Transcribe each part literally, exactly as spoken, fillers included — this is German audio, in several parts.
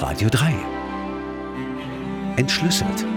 Radio drei. Entschlüsselt.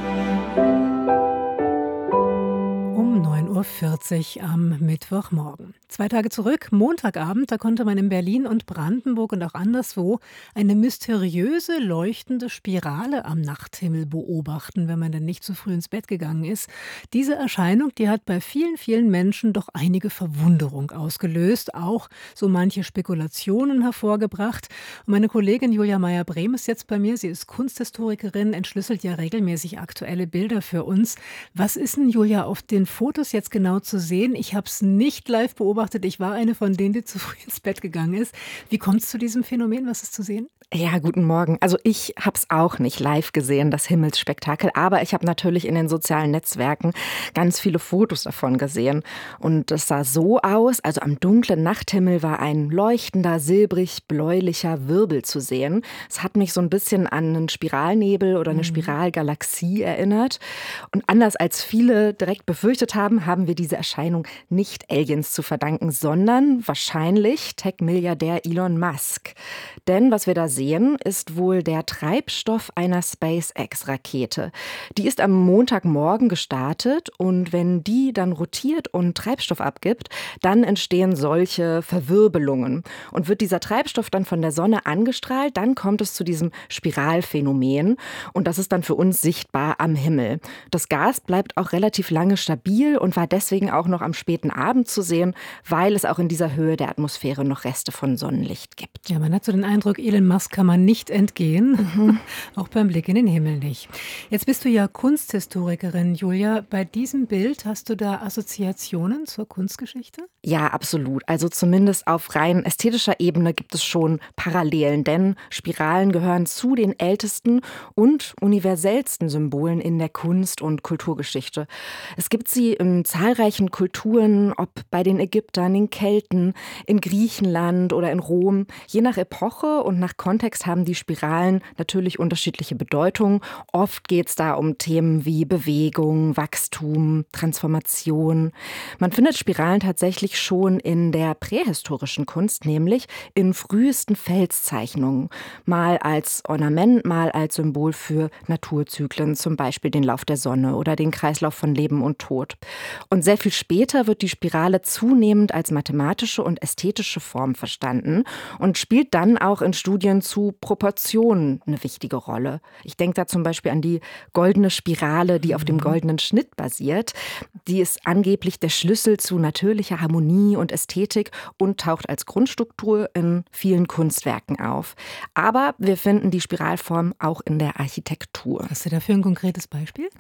Um neun Uhr vierzig am Mittwochmorgen. Zwei Tage zurück, Montagabend, da konnte man in Berlin und Brandenburg und auch anderswo eine mysteriöse leuchtende Spirale am Nachthimmel beobachten, wenn man dann nicht zu früh ins Bett gegangen ist. Diese Erscheinung, die hat bei vielen, vielen Menschen doch einige Verwunderung ausgelöst, auch so manche Spekulationen hervorgebracht. Und meine Kollegin Julia Meyer-Brehm ist jetzt bei mir. Sie ist Kunsthistorikerin, entschlüsselt ja regelmäßig aktuelle Bilder für uns. Was ist denn, Julia, auf den Fotos jetzt genau zu sehen? Ich habe es nicht live beobachtet. Ich war eine von denen, die zu früh ins Bett gegangen ist. Wie kommt es zu diesem Phänomen? Was ist zu sehen? Ja, guten Morgen. Also ich habe es auch nicht live gesehen, das Himmelsspektakel. Aber ich habe natürlich in den sozialen Netzwerken ganz viele Fotos davon gesehen. Und es sah so aus, also am dunklen Nachthimmel war ein leuchtender, silbrig-bläulicher Wirbel zu sehen. Es hat mich so ein bisschen an einen Spiralnebel oder eine Spiralgalaxie erinnert. Und anders als viele direkt befürchtet haben, haben wir diese Erscheinung nicht Aliens zu verdanken, sondern wahrscheinlich Tech-Milliardär Elon Musk. Denn was wir da sehen, ist wohl der Treibstoff einer SpaceX-Rakete. Die ist am Montagmorgen gestartet und wenn die dann rotiert und Treibstoff abgibt, dann entstehen solche Verwirbelungen. Und wird dieser Treibstoff dann von der Sonne angestrahlt, dann kommt es zu diesem Spiralphänomen und das ist dann für uns sichtbar am Himmel. Das Gas bleibt auch relativ lange stabil und war deswegen auch noch am späten Abend zu sehen, weil es auch in dieser Höhe der Atmosphäre noch Reste von Sonnenlicht gibt. Ja, man hat so den Eindruck, Elon Musk kann man nicht entgehen, mhm. auch beim Blick in den Himmel nicht. Jetzt bist du ja Kunsthistorikerin, Julia. Bei diesem Bild hast du da Assoziationen zur Kunstgeschichte? Ja, absolut. Also zumindest auf rein ästhetischer Ebene gibt es schon Parallelen, denn Spiralen gehören zu den ältesten und universellsten Symbolen in der Kunst- und Kulturgeschichte. Es gibt sie in zahlreichen Kulturen, ob bei den Ägyptern, den Kelten, in Griechenland oder in Rom. Je nach Epoche und nach Kontext haben die Spiralen natürlich unterschiedliche Bedeutungen. Oft geht es da um Themen wie Bewegung, Wachstum, Transformation. Man findet Spiralen tatsächlich schon in der prähistorischen Kunst, nämlich in frühesten Felszeichnungen. Mal als Ornament, mal als Symbol für Naturzyklen, zum Beispiel den Lauf der Sonne oder den Kreislauf von Leben und Tod. Und sehr viel später wird die Spirale zunehmend als mathematische und ästhetische Form verstanden und spielt dann auch in Studien zu Proportionen eine wichtige Rolle. Ich denke da zum Beispiel an die goldene Spirale, die auf dem goldenen Schnitt basiert. Die ist angeblich der Schlüssel zu natürlicher Harmonie und Ästhetik und taucht als Grundstruktur in vielen Kunstwerken auf. Aber wir finden die Spiralform auch in der Architektur. Hast du dafür ein konkretes Beispiel?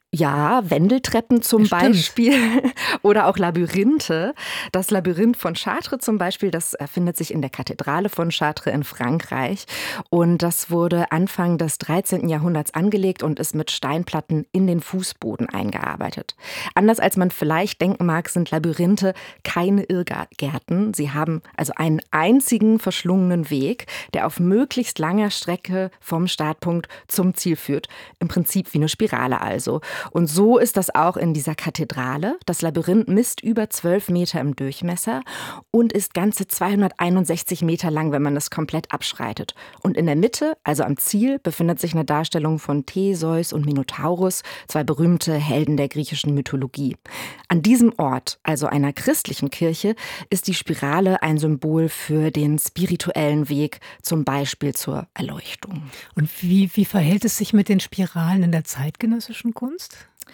Ja, Wendeltreppen zum Stimmt. Beispiel oder auch Labyrinthe. Das Labyrinth von Chartres zum Beispiel, das findet sich in der Kathedrale von Chartres in Frankreich. Und das wurde Anfang des dreizehnten Jahrhunderts angelegt und ist mit Steinplatten in den Fußboden eingearbeitet. Anders als man vielleicht denken mag, sind Labyrinthe keine Irrgärten. Sie haben also einen einzigen verschlungenen Weg, der auf möglichst langer Strecke vom Startpunkt zum Ziel führt. Im Prinzip wie eine Spirale also. Und so ist das auch in dieser Kathedrale. Das Labyrinth misst über zwölf Meter im Durchmesser und ist ganze zweihunderteinundsechzig Meter lang, wenn man es komplett abschreitet. Und in der Mitte, also am Ziel, befindet sich eine Darstellung von Theseus und Minotaurus, zwei berühmte Helden der griechischen Mythologie. An diesem Ort, also einer christlichen Kirche, ist die Spirale ein Symbol für den spirituellen Weg, zum Beispiel zur Erleuchtung. Und wie, wie verhält es sich mit den Spiralen in der zeitgenössischen Kunst?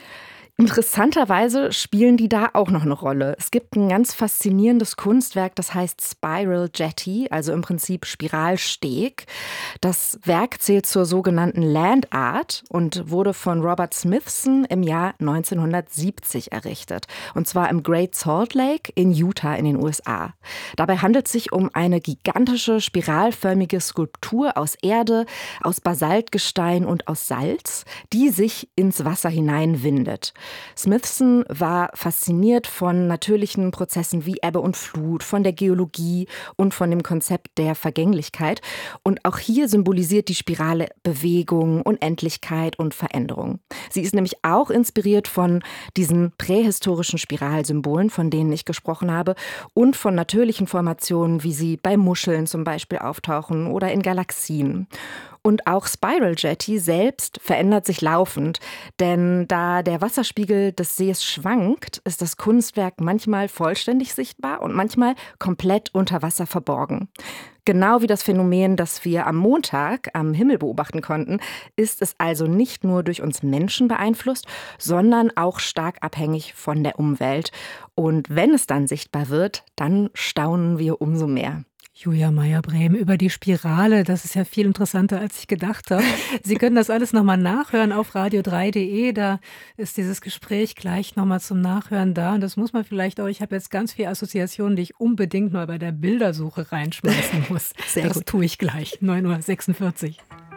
Interessanterweise spielen die da auch noch eine Rolle. Es gibt ein ganz faszinierendes Kunstwerk, das heißt Spiral Jetty, also im Prinzip Spiralsteg. Das Werk zählt zur sogenannten Land Art und wurde von Robert Smithson im Jahr neunzehnhundertsiebzig errichtet. Und zwar im Great Salt Lake in Utah in den U S A. Dabei handelt es sich um eine gigantische spiralförmige Skulptur aus Erde, aus Basaltgestein und aus Salz, die sich ins Wasser hineinwindet. Smithson war fasziniert von natürlichen Prozessen wie Ebbe und Flut, von der Geologie und von dem Konzept der Vergänglichkeit. Und auch hier symbolisiert die Spirale Bewegung, Unendlichkeit und Veränderung. Sie ist nämlich auch inspiriert von diesen prähistorischen Spiralsymbolen, von denen ich gesprochen habe, und von natürlichen Formationen, wie sie bei Muscheln zum Beispiel auftauchen oder in Galaxien. Und auch Spiral Jetty selbst verändert sich laufend, denn da der Wasserspiegel des Sees schwankt, ist das Kunstwerk manchmal vollständig sichtbar und manchmal komplett unter Wasser verborgen. Genau wie das Phänomen, das wir am Montag am Himmel beobachten konnten, ist es also nicht nur durch uns Menschen beeinflusst, sondern auch stark abhängig von der Umwelt. Und wenn es dann sichtbar wird, dann staunen wir umso mehr. Julia Meyer-Brehm über die Spirale. Das ist ja viel interessanter, als ich gedacht habe. Sie können das alles nochmal nachhören auf radio drei punkt de. Da ist dieses Gespräch gleich nochmal zum Nachhören da. Und das muss man vielleicht auch, ich habe jetzt ganz viele Assoziationen, die ich unbedingt mal bei der Bildersuche reinschmeißen muss. Sehr das gut. tue ich gleich. neun Uhr sechsundvierzig.